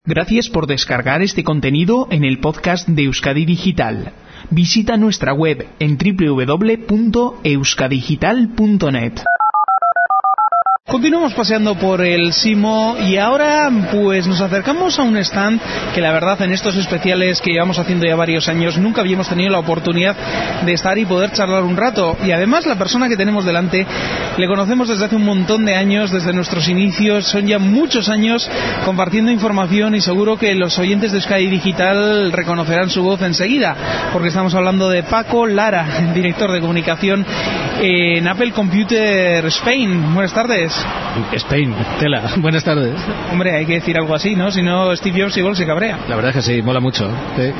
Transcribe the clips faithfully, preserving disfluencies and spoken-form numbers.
Gracias por descargar este contenido en el podcast de Euskadi Digital. Visita nuestra web en doble u doble u doble u punto euskadigital punto net. Continuamos paseando por el Simo y ahora pues nos acercamos a un stand que la verdad en estos especiales que llevamos haciendo ya varios años nunca habíamos tenido la oportunidad de estar y poder charlar un rato, y además la persona que tenemos delante le conocemos desde hace un montón de años, desde nuestros inicios, son ya muchos años compartiendo información y seguro que los oyentes de Euskadi Digital reconocerán su voz enseguida, porque estamos hablando de Paco Lara, director de comunicación en Apple Computer Spain. Buenas tardes. Spain, tela, buenas tardes. Hombre, hay que decir algo así, ¿no? Si no, Steve Jobs igual se cabrea. La verdad es que sí, mola mucho. Sí.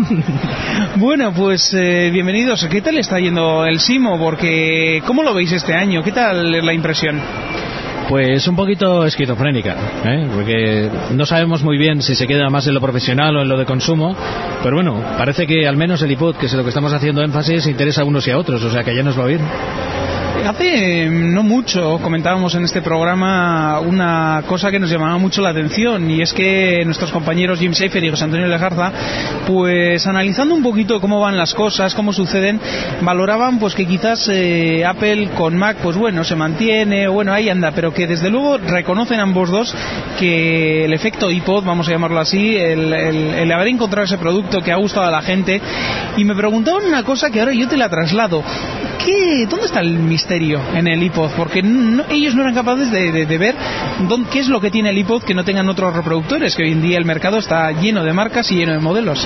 Bueno, pues eh, bienvenidos. ¿Qué tal está yendo el Simo? Porque, ¿cómo lo veis este año? ¿Qué tal es la impresión? Pues un poquito esquizofrénica, ¿eh? Porque no sabemos muy bien si se queda más en lo profesional o en lo de consumo, pero bueno, parece que al menos el iPod, que es lo que estamos haciendo énfasis, interesa a unos y a otros, o sea que ya nos va bien. Hace no mucho comentábamos en este programa una cosa que nos llamaba mucho la atención, y es que nuestros compañeros Jim Schafer y José Antonio Lejarza, pues analizando un poquito cómo van las cosas, cómo suceden, valoraban pues que quizás eh, Apple con Mac pues bueno, se mantiene, bueno, ahí anda, pero que desde luego reconocen ambos dos que el efecto iPod, vamos a llamarlo así, el, el, el haber encontrado ese producto que ha gustado a la gente, y me preguntaban una cosa que ahora yo te la traslado. ¿Qué, ¿Dónde está el misterio en el iPod? Porque no, ellos no eran capaces de, de, de ver dónde, qué es lo que tiene el iPod que no tengan otros reproductores, que hoy en día el mercado está lleno de marcas y lleno de modelos.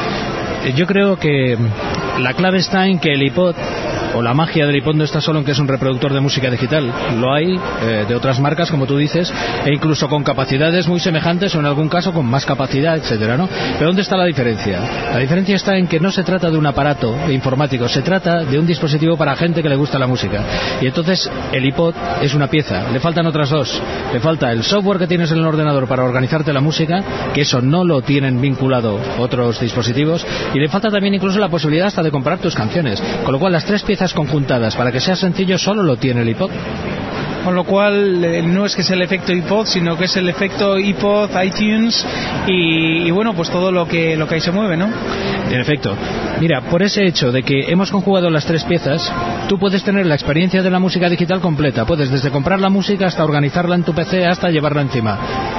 Yo creo que la clave está en que el iPod, o la magia del iPod, no está solo en que es un reproductor de música digital. Lo hay eh, de otras marcas, como tú dices, e incluso con capacidades muy semejantes o en algún caso con más capacidad, etcétera, ¿no? Pero ¿dónde está la diferencia? La diferencia está en que no se trata de un aparato informático, se trata de un dispositivo para gente que le gusta la música. Y entonces el iPod es una pieza, le faltan otras dos. Le falta el software que tienes en el ordenador para organizarte la música, que eso no lo tienen vinculado otros dispositivos, y le falta también incluso la posibilidad hasta de comprar tus canciones. Con lo cual las tres piezas conjuntadas para que sea sencillo solo lo tiene el iPod. Con lo cual eh, no es que sea el efecto iPod, sino que es el efecto iPod, iTunes y, y bueno, pues todo lo que lo que ahí se mueve, ¿no? En efecto. Mira, por ese hecho de que hemos conjugado las tres piezas, tú puedes tener la experiencia de la música digital completa. Puedes desde comprar la música hasta organizarla en tu P C hasta llevarla encima.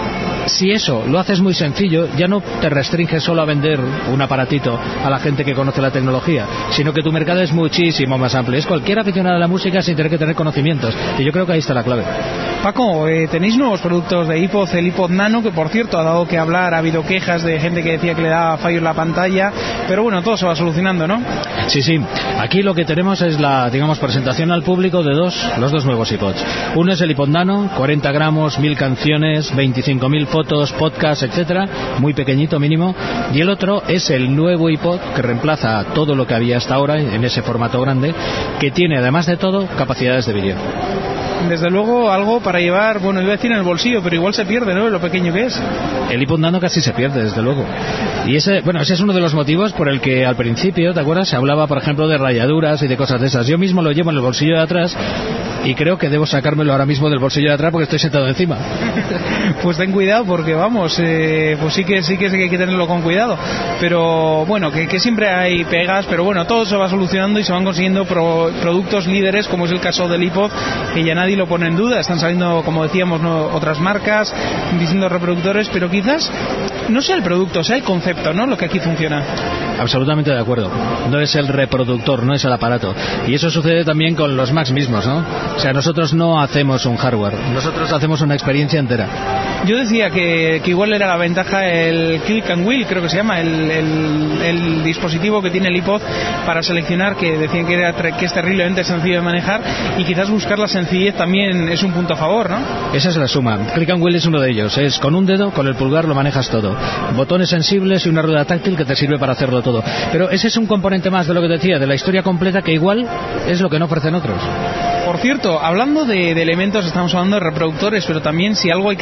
Si eso lo haces muy sencillo, ya no te restringes solo a vender un aparatito a la gente que conoce la tecnología, sino que tu mercado es muchísimo más amplio. Es cualquier aficionado a la música sin tener que tener conocimientos. Y yo creo que ahí está la clave. Paco, eh, tenéis nuevos productos de iPod, el iPod Nano, que por cierto ha dado que hablar, ha habido quejas de gente que decía que le daba fallo en la pantalla, pero bueno, todo se va solucionando, ¿no? Sí, sí. Aquí lo que tenemos es la, digamos, presentación al público de dos, los dos nuevos iPods. Uno es el iPod Nano, cuarenta gramos, mil canciones, veinticinco mil fotos, podcasts, etcétera, muy pequeñito mínimo, y el otro es el nuevo iPod que reemplaza todo lo que había hasta ahora en ese formato grande, que tiene además de todo capacidades de vídeo. Desde luego algo para llevar, bueno, iba a decir en el bolsillo, pero igual se pierde, ¿no? Lo pequeño que es. El iPod Nano casi se pierde, desde luego. Y ese, bueno, ese es uno de los motivos por el que al principio, ¿te acuerdas? Se hablaba, por ejemplo, de rayaduras y de cosas de esas. Yo mismo lo llevo en el bolsillo de atrás y creo que debo sacármelo ahora mismo del bolsillo de atrás porque estoy sentado encima. Pues ten cuidado porque vamos, eh, pues sí que sí que hay que tenerlo con cuidado. Pero bueno, que, que siempre hay pegas, pero bueno, todo se va solucionando y se van consiguiendo pro, productos líderes, como es el caso del iPod, que ya nadie lo pone en duda. Están saliendo, como decíamos, ¿no?, otras marcas, distintos reproductores, pero quizás no sea el producto, sea el concepto, ¿no?, lo que aquí funciona. Absolutamente de acuerdo. No es el reproductor, no es el aparato. Y eso sucede también con los Macs mismos, ¿no? O sea, nosotros no hacemos un hardware, nosotros hacemos una experiencia entera. Yo decía que, que igual era la ventaja el Click and Wheel, creo que se llama, el, el, el dispositivo que tiene el iPod para seleccionar, que decían que, era, que es terriblemente sencillo de manejar, y quizás buscar la sencillez también es un punto a favor, ¿no? Esa es la suma. Click and Wheel es uno de ellos. Es con un dedo, con el pulgar lo manejas todo. Botones sensibles y una rueda táctil que te sirve para hacerlo todo. Pero ese es un componente más de lo que decía, de la historia completa, que igual es lo que no ofrecen otros. Por cierto, hablando de, de elementos, estamos hablando de reproductores, pero también si algo hay que reconocer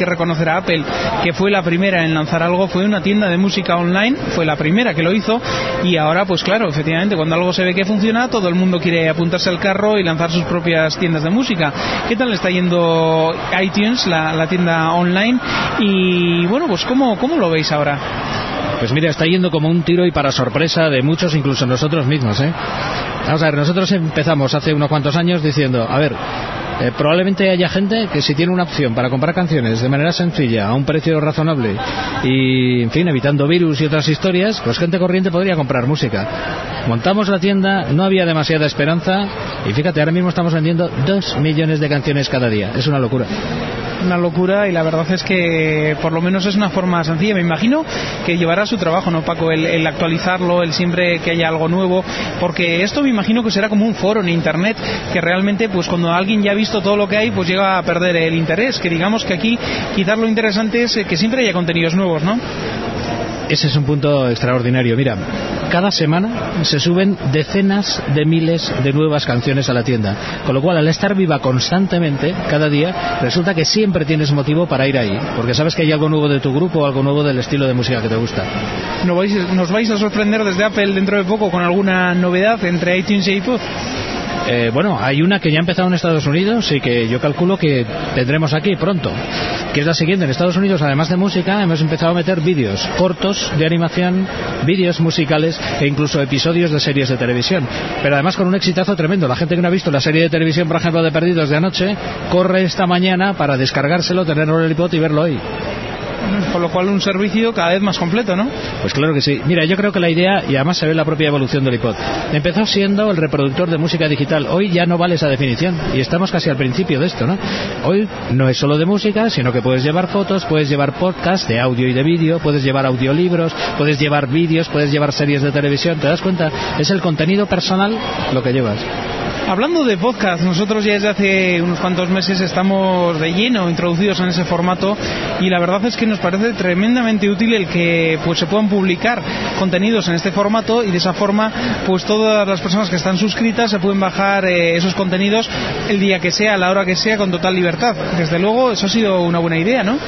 fuera Apple, que fue la primera en lanzar algo, fue una tienda de música online, fue la primera que lo hizo, y ahora pues claro, efectivamente, cuando algo se ve que funciona, todo el mundo quiere apuntarse al carro y lanzar sus propias tiendas de música. ¿Qué tal le está yendo iTunes, la, la tienda online? Y bueno, pues ¿cómo, cómo lo veis ahora? Pues mira, está yendo como un tiro y para sorpresa de muchos, incluso nosotros mismos, ¿eh? Vamos a ver, nosotros empezamos hace unos cuantos años diciendo, a ver, eh, probablemente haya gente que si tiene una opción para comprar canciones de manera sencilla, a un precio razonable y, en fin, evitando virus y otras historias, pues gente corriente podría comprar música. Montamos la tienda, no había demasiada esperanza y fíjate, ahora mismo estamos vendiendo dos millones de canciones cada día. Es una locura. Una locura, y la verdad es que por lo menos es una forma sencilla. Me imagino que llevará su trabajo, ¿no, Paco? El, el actualizarlo, el siempre que haya algo nuevo, porque esto me imagino que será como un foro en internet que realmente, pues cuando alguien ya ha visto todo lo que hay, pues llega a perder el interés. Que digamos que aquí quizás lo interesante es que siempre haya contenidos nuevos, ¿no? Ese es un punto extraordinario. Mira, cada semana se suben decenas de miles de nuevas canciones a la tienda, con lo cual al estar viva constantemente cada día, resulta que siempre tienes motivo para ir ahí, porque sabes que hay algo nuevo de tu grupo o algo nuevo del estilo de música que te gusta. ¿Nos vais, nos vais a sorprender desde Apple dentro de poco con alguna novedad entre iTunes e iPod? Eh, bueno, hay una que ya ha empezado en Estados Unidos y que yo calculo que tendremos aquí pronto, que es la siguiente. En Estados Unidos, además de música, hemos empezado a meter vídeos cortos de animación, vídeos musicales e incluso episodios de series de televisión, pero además con un exitazo tremendo. La gente que no ha visto la serie de televisión, por ejemplo, de Perdidos de anoche, corre esta mañana para descargárselo, tenerlo en el iPod y verlo hoy. Con lo cual un servicio cada vez más completo, ¿no? Pues claro que sí. Mira, yo creo que la idea, y además se ve la propia evolución del iPod, empezó siendo el reproductor de música digital. Hoy ya no vale esa definición y estamos casi al principio de esto, ¿no? Hoy no es solo de música, sino que puedes llevar fotos, puedes llevar podcasts de audio y de vídeo, puedes llevar audiolibros, puedes llevar vídeos, puedes llevar series de televisión. ¿Te das cuenta? Es el contenido personal lo que llevas. Hablando de podcast, nosotros ya desde hace unos cuantos meses estamos de lleno introducidos en ese formato, y la verdad es que nos parece tremendamente útil el que pues se puedan publicar contenidos en este formato, y de esa forma pues todas las personas que están suscritas se pueden bajar eh, esos contenidos el día que sea, a la hora que sea, con total libertad. Desde luego eso ha sido una buena idea, ¿no?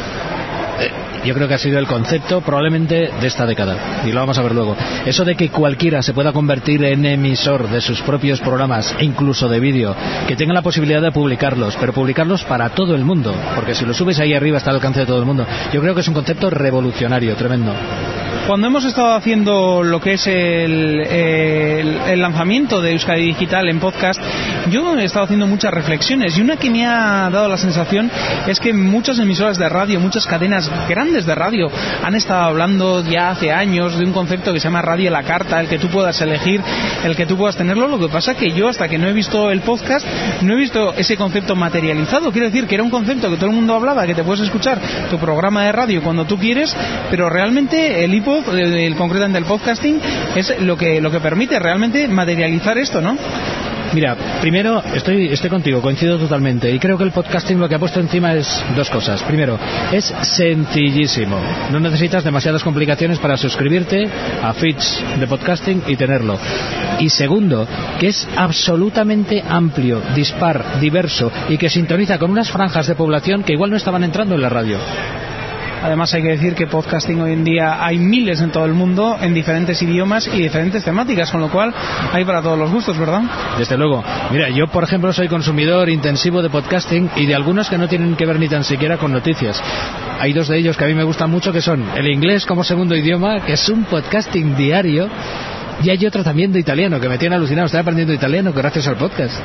Yo creo que ha sido el concepto probablemente de esta década, y lo vamos a ver luego. Eso de que cualquiera se pueda convertir en emisor de sus propios programas e incluso de vídeo, que tenga la posibilidad de publicarlos, pero publicarlos para todo el mundo, porque si lo subes ahí arriba está al alcance de todo el mundo. Yo creo que es un concepto revolucionario, tremendo. Cuando hemos estado haciendo lo que es el, el, el lanzamiento de Euskadi Digital en podcast, yo he estado haciendo muchas reflexiones, y una que me ha dado la sensación es que muchas emisoras de radio, muchas cadenas grandes de radio han estado hablando ya hace años de un concepto que se llama radio a la carta, el que tú puedas elegir, el que tú puedas tenerlo. Lo que pasa que yo, hasta que no he visto el podcast, no he visto ese concepto materializado. Quiero decir que era un concepto que todo el mundo hablaba, que te puedes escuchar tu programa de radio cuando tú quieres, pero realmente el iPod, el, concretamente el podcasting, es lo que lo que permite realmente materializar esto, ¿no? Mira, primero, estoy, estoy contigo, coincido totalmente, y creo que el podcasting lo que ha puesto encima es dos cosas. Primero, es sencillísimo, no necesitas demasiadas complicaciones para suscribirte a feeds de podcasting y tenerlo. Y segundo, que es absolutamente amplio, dispar, diverso, y que sintoniza con unas franjas de población que igual no estaban entrando en la radio. Además hay que decir que podcasting hoy en día hay miles en todo el mundo, en diferentes idiomas y diferentes temáticas, con lo cual hay para todos los gustos, ¿verdad? Desde luego. Mira, yo por ejemplo soy consumidor intensivo de podcasting y de algunos que no tienen que ver ni tan siquiera con noticias. Hay dos de ellos que a mí me gustan mucho, que son el inglés como segundo idioma, que es un podcasting diario, y hay otro también de italiano, que me tiene alucinado. Estoy aprendiendo italiano gracias al podcast.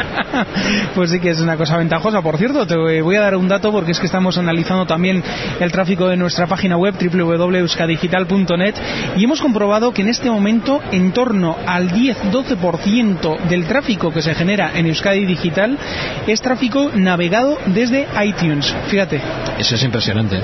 Pues sí que es una cosa ventajosa. Por cierto, te voy a dar un dato, porque es que estamos analizando también el tráfico de nuestra página web doble u doble u doble u punto euskadigital punto net, y hemos comprobado que en este momento en torno al diez a doce por ciento del tráfico que se genera en Euskadi Digital es tráfico navegado desde iTunes. Fíjate. Eso es impresionante.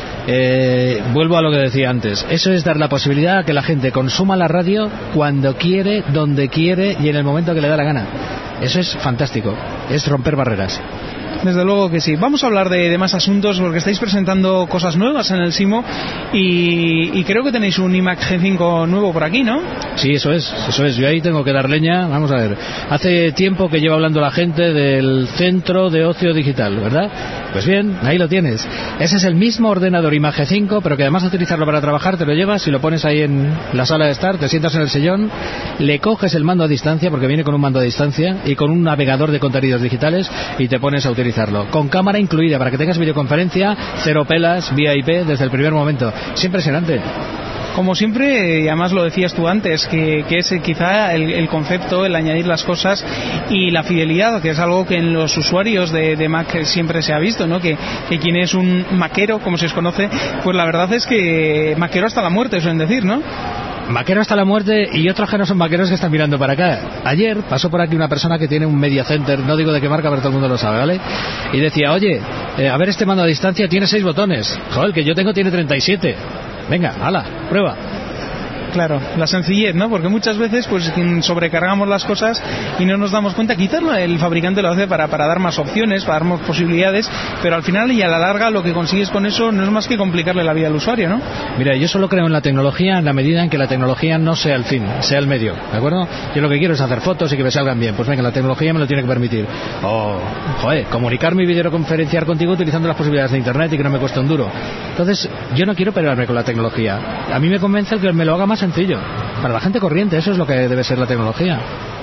Eh, vuelvo a lo que decía antes. Eso es dar la posibilidad a que la gente consuma la radio cuando quiere, donde quiere y en el momento que le da la gana. Eso es fantástico. Es romper barreras. Desde luego que sí. Vamos a hablar de, de más asuntos, porque estáis presentando cosas nuevas en el Simo, y, y creo que tenéis un iMac G cinco nuevo por aquí, ¿no? Sí, eso es, eso es. Yo ahí tengo que dar leña. Vamos a ver. Hace tiempo que lleva hablando la gente del Centro de Ocio Digital, ¿verdad? Pues bien, ahí lo tienes. Ese es el mismo ordenador Image cinco, pero que además de utilizarlo para trabajar, te lo llevas y lo pones ahí en la sala de estar, te sientas en el sillón, le coges el mando a distancia, porque viene con un mando a distancia, y con un navegador de contenidos digitales, y te pones a utilizarlo. Con cámara incluida, para que tengas videoconferencia, cero pelas, vía I P, desde el primer momento. Es impresionante. Como siempre, y además lo decías tú antes, que, que es quizá el, el concepto, el añadir las cosas y la fidelidad, que es algo que en los usuarios de, de Mac siempre se ha visto, ¿no? Que, que quien es un maquero, como se os conoce, pues la verdad es que maquero hasta la muerte, suelen decir, ¿no? Maquero hasta la muerte, y otros que no son maqueros que están mirando para acá. Ayer pasó por aquí una persona que tiene un media center, no digo de qué marca, pero todo el mundo lo sabe, ¿vale? Y decía, oye, eh, a ver, este mando a distancia tiene seis botones. Joder, el que yo tengo tiene treinta y siete. Venga, hala, prueba. Claro, la sencillez, ¿no? Porque muchas veces pues sobrecargamos las cosas y no nos damos cuenta. Quizás el fabricante lo hace para, para dar más opciones, para dar más posibilidades, pero al final y a la larga lo que consigues con eso no es más que complicarle la vida al usuario, ¿no? Mira, yo solo creo en la tecnología en la medida en que la tecnología no sea el fin, sea el medio, ¿de acuerdo? Yo lo que quiero es hacer fotos y que me salgan bien. Pues venga, la tecnología me lo tiene que permitir. O, joder, comunicarme y videoconferenciar contigo utilizando las posibilidades de Internet y que no me cueste un duro. Entonces, yo no quiero pelearme con la tecnología. A mí me convence el que me lo haga más sencillo. Para la gente corriente, eso es lo que debe ser la tecnología.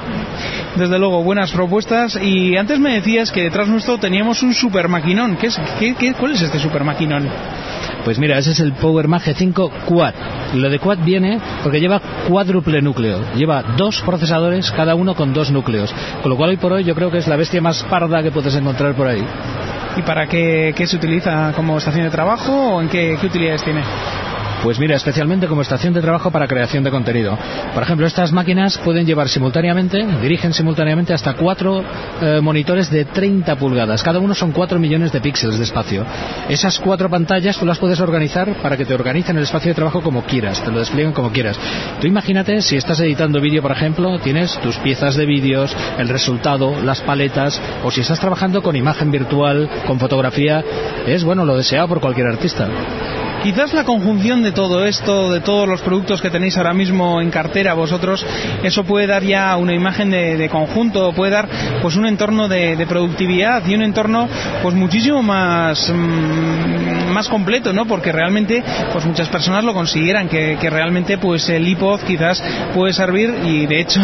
Desde luego, buenas propuestas. Y antes me decías que detrás nuestro teníamos un super maquinón. ¿Qué es, qué, qué, ¿Cuál es este super maquinón? Pues mira, ese es el PowerMac G cinco Quad. Lo de Quad viene porque lleva cuádruple núcleo. Lleva dos procesadores, cada uno con dos núcleos. Con lo cual hoy por hoy yo creo que es la bestia más parda que puedes encontrar por ahí. ¿Y para qué, qué se utiliza? ¿Como estación de trabajo o en qué, qué utilidades tiene? Pues mira, especialmente como estación de trabajo para creación de contenido. Por ejemplo, estas máquinas pueden llevar simultáneamente, dirigen simultáneamente hasta cuatro eh, monitores de treinta pulgadas. Cada uno son cuatro millones de píxeles de espacio. Esas cuatro pantallas tú las puedes organizar para que te organicen el espacio de trabajo como quieras, te lo desplieguen como quieras. Tú imagínate, si estás editando vídeo, por ejemplo, tienes tus piezas de vídeos, el resultado, las paletas, o si estás trabajando con imagen virtual, con fotografía, es, bueno, lo deseado por cualquier artista. Quizás la conjunción de todo esto, de todos los productos que tenéis ahora mismo en cartera vosotros, eso puede dar ya una imagen de, de conjunto, puede dar pues un entorno de, de productividad y un entorno pues muchísimo más mmm, más completo, ¿no? Porque realmente pues muchas personas lo consideran que, que realmente pues el iPod quizás puede servir, y de hecho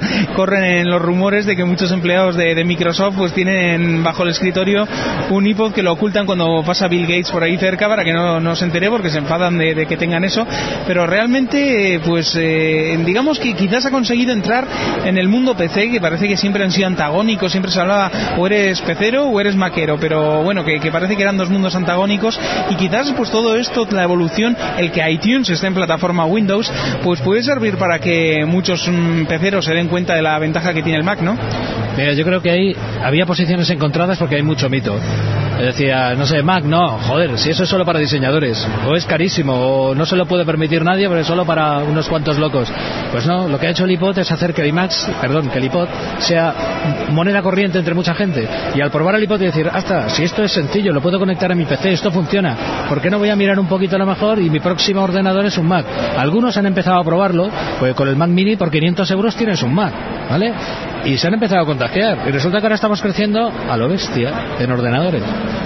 corren los rumores de que muchos empleados de, de Microsoft pues tienen bajo el escritorio un iPod que lo ocultan cuando pasa Bill Gates por ahí cerca para que no, no se entere, porque se enfadan de, de que tengan eso. Pero realmente pues eh, digamos que quizás ha conseguido entrar en el mundo P C, que parece que siempre han sido antagónicos, siempre se hablaba o eres pecero o eres maquero, pero bueno, que, que parece que eran dos mundos antagónicos, y quizás pues todo esto, la evolución, el que iTunes esté en plataforma Windows, pues puede servir para que muchos mm, peceros se den cuenta de la ventaja que tiene el Mac, ¿no? Mira, yo creo que ahí había posiciones encontradas porque hay mucho mito. Decía, no sé, Mac, no, joder, si eso es solo para diseñadores, o es carísimo, o no se lo puede permitir nadie, pero es solo para unos cuantos locos. Pues no, lo que ha hecho el iPod es hacer que el iMac, perdón, que el iPod sea moneda corriente entre mucha gente. Y al probar el iPod y decir, hasta, si esto es sencillo, lo puedo conectar a mi P C, esto funciona, ¿por qué no voy a mirar un poquito a lo mejor y mi próximo ordenador es un Mac? Algunos han empezado a probarlo, pues con el Mac Mini por quinientos euros tienes un Mac, ¿vale? Y se han empezado a contagiar, y resulta que ahora estamos creciendo a lo bestia en ordenadores.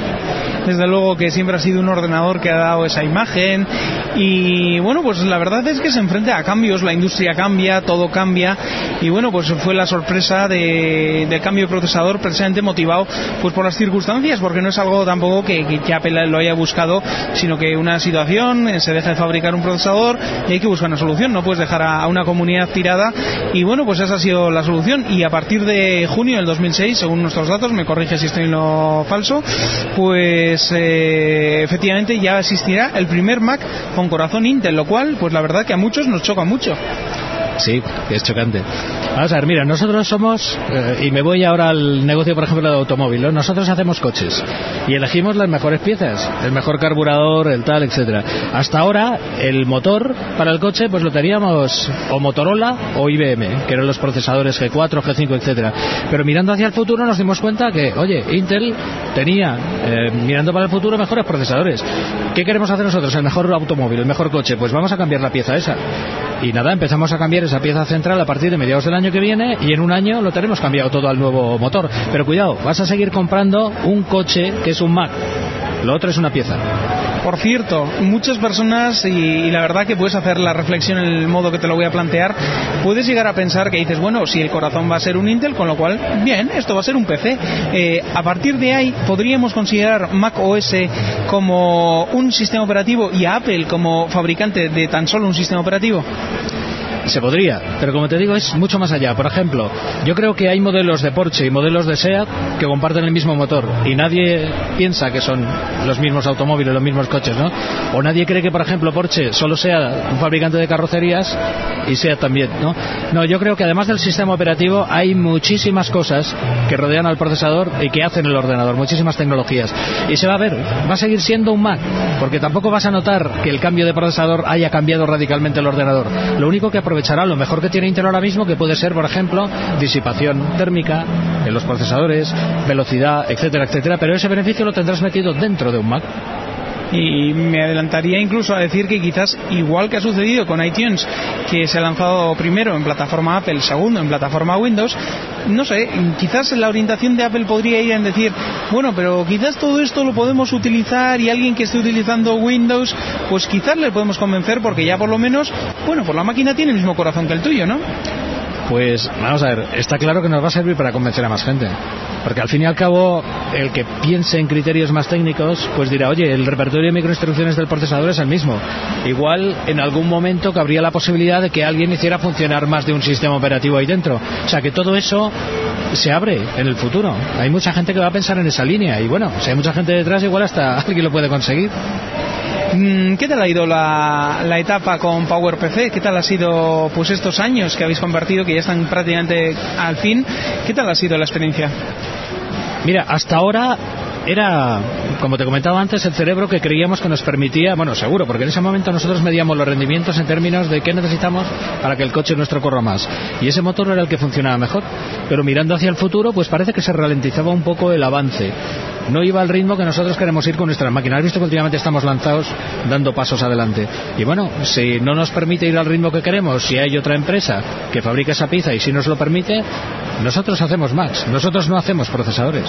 Desde luego que siempre ha sido un ordenador que ha dado esa imagen, y bueno, pues la verdad es que se enfrenta a cambios, la industria cambia, todo cambia, y bueno, pues fue la sorpresa de, del cambio de procesador precisamente motivado pues por las circunstancias, porque no es algo tampoco que, que, que Apple lo haya buscado, sino que una situación, se deja de fabricar un procesador y hay que buscar una solución, no puedes dejar a, a una comunidad tirada, y bueno, pues esa ha sido la solución. Y a partir de junio del dos mil seis, según nuestros datos, me corrige si estoy en lo falso, pues Eh, efectivamente ya existirá el primer Mac con corazón Intel, lo cual pues la verdad que a muchos nos choca mucho. Sí, es chocante. Vamos a ver, mira, nosotros somos, eh, y me voy ahora al negocio, por ejemplo, de automóvil, ¿no? Nosotros hacemos coches y elegimos las mejores piezas, el mejor carburador, el tal, etcétera. Hasta ahora, el motor para el coche, pues lo teníamos o Motorola o I B M, que eran los procesadores G cuatro, G cinco, etcétera. Pero mirando hacia el futuro nos dimos cuenta que, oye, Intel tenía, eh, mirando para el futuro, mejores procesadores. ¿Qué queremos hacer nosotros? El mejor automóvil, el mejor coche. Pues vamos a cambiar la pieza esa. Y nada, empezamos a cambiar esa pieza central a partir de mediados del año que viene y en un año lo tenemos cambiado todo al nuevo motor. Pero cuidado, vas a seguir comprando un coche que es un Mac. Lo otro es una pieza. Por cierto, muchas personas, y, y la verdad que puedes hacer la reflexión en el modo que te lo voy a plantear, puedes llegar a pensar que dices, bueno, si el corazón va a ser un Intel, con lo cual, bien, esto va a ser un P C. Eh, a partir de ahí, ¿podríamos considerar Mac O S como un sistema operativo y a Apple como fabricante de tan solo un sistema operativo? Se podría, pero como te digo, es mucho más allá. Por ejemplo, yo creo que hay modelos de Porsche y modelos de SEAT que comparten el mismo motor y nadie piensa que son los mismos automóviles, los mismos coches, ¿no? O nadie cree que, por ejemplo, Porsche solo sea un fabricante de carrocerías y SEAT también, ¿no? No, yo creo que además del sistema operativo hay muchísimas cosas que rodean al procesador y que hacen el ordenador, muchísimas tecnologías. Y se va a ver, va a seguir siendo un Mac, porque tampoco vas a notar que el cambio de procesador haya cambiado radicalmente el ordenador. Lo único que aprovechará lo mejor que tiene Intel ahora mismo, que puede ser, por ejemplo, disipación térmica en los procesadores, velocidad, etcétera, etcétera, pero ese beneficio lo tendrás metido dentro de un Mac. Y me adelantaría incluso a decir que quizás, igual que ha sucedido con iTunes, que se ha lanzado primero en plataforma Apple, segundo en plataforma Windows, no sé, quizás la orientación de Apple podría ir en decir, bueno, pero quizás todo esto lo podemos utilizar y alguien que esté utilizando Windows, pues quizás le podemos convencer porque ya por lo menos, bueno, pues la máquina tiene el mismo corazón que el tuyo, ¿no? Pues vamos a ver, está claro que nos va a servir para convencer a más gente, porque al fin y al cabo el que piense en criterios más técnicos pues dirá, oye, el repertorio de microinstrucciones del procesador es el mismo, igual en algún momento cabría la posibilidad de que alguien hiciera funcionar más de un sistema operativo ahí dentro, o sea que todo eso se abre en el futuro. Hay mucha gente que va a pensar en esa línea y bueno, si hay mucha gente detrás igual hasta alguien lo puede conseguir. ¿Qué tal ha ido la, la etapa con PowerPC? ¿Qué tal ha sido pues estos años que habéis convertido, que ya están prácticamente al fin? ¿Qué tal ha sido la experiencia? Mira, hasta ahora era, como te comentaba antes, el cerebro que creíamos que nos permitía, bueno, seguro, porque en ese momento nosotros medíamos los rendimientos en términos de qué necesitamos para que el coche nuestro corra más. Y ese motor era el que funcionaba mejor. Pero mirando hacia el futuro, pues parece que se ralentizaba un poco el avance. No iba al ritmo que nosotros queremos ir con nuestras máquinas. Has visto que últimamente estamos lanzados dando pasos adelante. Y bueno, si no nos permite ir al ritmo que queremos, si hay otra empresa que fabrica esa pieza y si nos lo permite, nosotros hacemos Macs, nosotros no hacemos procesadores.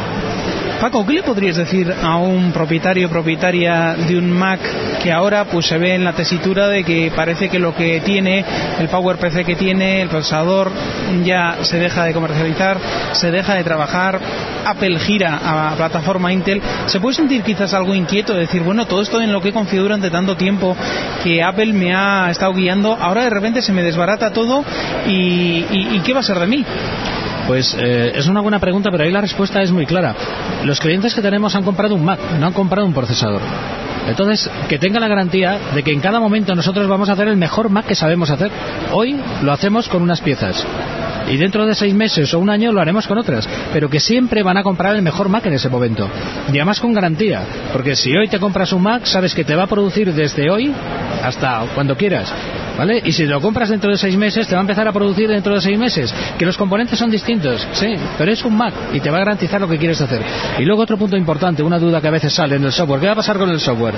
Paco, ¿qué le podrías decir a un propietario o propietaria de un Mac que ahora pues se ve en la tesitura de que parece que lo que tiene, el PowerPC que tiene, el procesador, ya se deja de comercializar, se deja de trabajar, Apple gira a plataforma Intel? ¿Se puede sentir quizás algo inquieto de decir, bueno, todo esto en lo que he confiado durante tanto tiempo, que Apple me ha estado guiando, ahora de repente se me desbarata todo y, y, y ¿qué va a ser de mí? Pues eh, es una buena pregunta, pero ahí la respuesta es muy clara. Los clientes que tenemos han comprado un Mac, no han comprado un procesador. Entonces, que tenga la garantía de que en cada momento nosotros vamos a hacer el mejor Mac que sabemos hacer. Hoy lo hacemos con unas piezas y dentro de seis meses o un año lo haremos con otras, pero que siempre van a comprar el mejor Mac en ese momento, y además con garantía, porque si hoy te compras un Mac, sabes que te va a producir desde hoy hasta cuando quieras, ¿vale? Y si lo compras dentro de seis meses, te va a empezar a producir dentro de seis meses, que los componentes son distintos, sí, pero es un Mac y te va a garantizar lo que quieres hacer. Y luego otro punto importante, una duda que a veces sale en el software, ¿qué va a pasar con el software?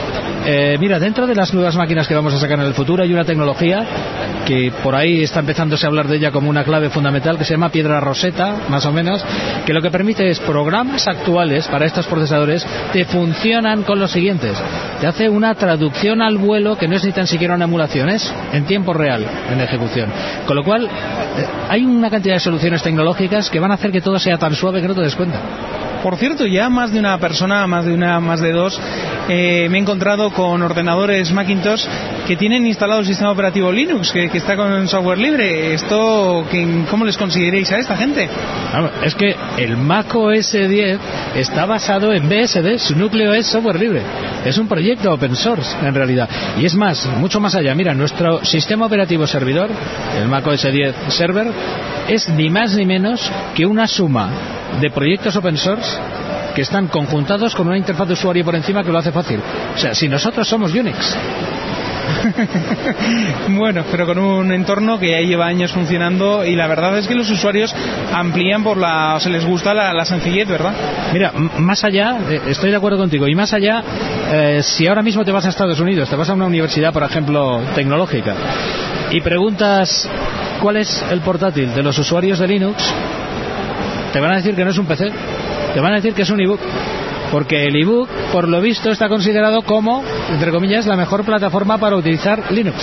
Eh, mira, dentro de las nuevas máquinas que vamos a sacar en el futuro hay una tecnología que por ahí está empezándose a hablar de ella como una clave fundamental, que se llama piedra roseta, más o menos, que lo que permite es programas actuales para estos procesadores te funcionan con los siguientes. Te hace una traducción al vuelo que no es ni tan siquiera una emulación, es en tiempo real en ejecución. Con lo cual, eh, hay una cantidad de soluciones tecnológicas que van a hacer que todo sea tan suave que no te des cuenta. Por cierto, ya más de una persona, más de una, más de dos, eh, me he encontrado con ordenadores Macintosh que tienen instalado el sistema operativo Linux, que, que está con software libre. Esto, que, ¿cómo les consideréis a esta gente? Es que el Mac O S diez está basado en B S D, su núcleo es software libre. Es un proyecto open source, en realidad. Y es más, mucho más allá. Mira, nuestro sistema operativo servidor, el Mac O S diez Server, es ni más ni menos que una suma de proyectos open source que están conjuntados con una interfaz de usuario por encima que lo hace fácil. O sea, si nosotros somos Unix. Bueno, pero con un entorno que ya lleva años funcionando, y la verdad es que los usuarios amplían por la, o se les gusta la, la sencillez, ¿verdad? Mira, m- más allá, eh, estoy de acuerdo contigo, y más allá, eh, si ahora mismo te vas a Estados Unidos, te vas a una universidad, por ejemplo, tecnológica, y preguntas cuál es el portátil de los usuarios de Linux, te van a decir que no es un P C, te van a decir que es un ebook, porque el ebook, por lo visto, está considerado como, entre comillas, la mejor plataforma para utilizar Linux.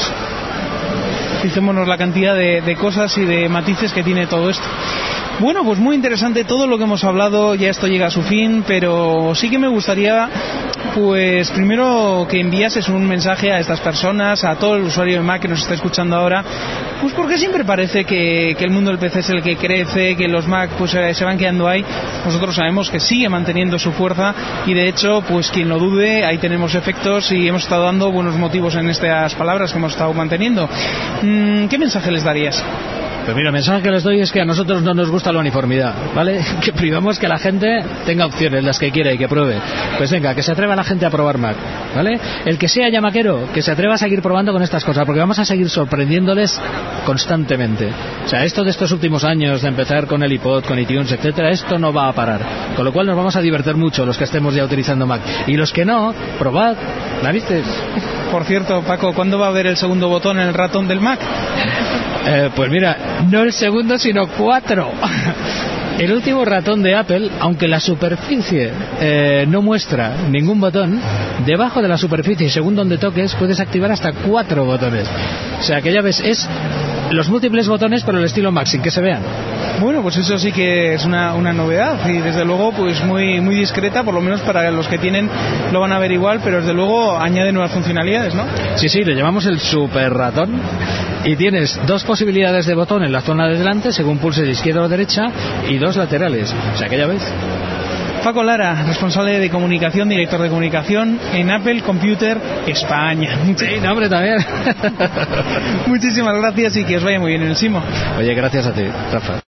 Fijémonos la cantidad de, de cosas y de matices que tiene todo esto. Bueno, pues muy interesante todo lo que hemos hablado, ya esto llega a su fin, pero sí que me gustaría, pues primero que enviases un mensaje a estas personas, a todo el usuario de Mac que nos está escuchando ahora, pues porque siempre parece que, que el mundo del P C es el que crece, que los Mac pues eh, se van quedando ahí. Nosotros sabemos que sigue manteniendo su fuerza y de hecho, pues quien lo dude, ahí tenemos efectos y hemos estado dando buenos motivos en estas palabras que hemos estado manteniendo. ¿Qué mensaje les darías? Pues mira, el mensaje que les doy es que a nosotros no nos gusta la uniformidad, ¿vale? Que privamos que la gente tenga opciones, las que quiera y que pruebe. Pues venga, que se atreva la gente a probar Mac, ¿vale? El que sea ya maquero, que se atreva a seguir probando con estas cosas, porque vamos a seguir sorprendiéndoles constantemente. O sea, esto de estos últimos años, de empezar con el iPod, con iTunes, etcétera, esto no va a parar. Con lo cual nos vamos a divertir mucho los que estemos ya utilizando Mac. Y los que no, probad, ¿la viste? Por cierto, Paco, ¿cuándo va a haber el segundo botón en el ratón del Mac? Eh, pues mira, no el segundo, sino cuatro. El último ratón de Apple, aunque la superficie eh, no muestra ningún botón, debajo de la superficie, según donde toques, puedes activar hasta cuatro botones. O sea que ya ves, es los múltiples botones, pero el estilo Mac, sin que se vean. Bueno, pues eso sí que es una, una novedad y desde luego pues muy muy discreta, por lo menos para los que tienen lo van a ver igual, pero desde luego añade nuevas funcionalidades, ¿no? Sí, sí, le llamamos el super ratón y tienes dos posibilidades de botón en la zona de delante, según pulses de izquierda o derecha, y dos laterales, o sea que ya ves. Paco Lara, responsable de comunicación, director de comunicación en Apple Computer España. Sí, nombre también. Muchísimas gracias y que os vaya muy bien en el Simo. Oye, gracias a ti, Rafa.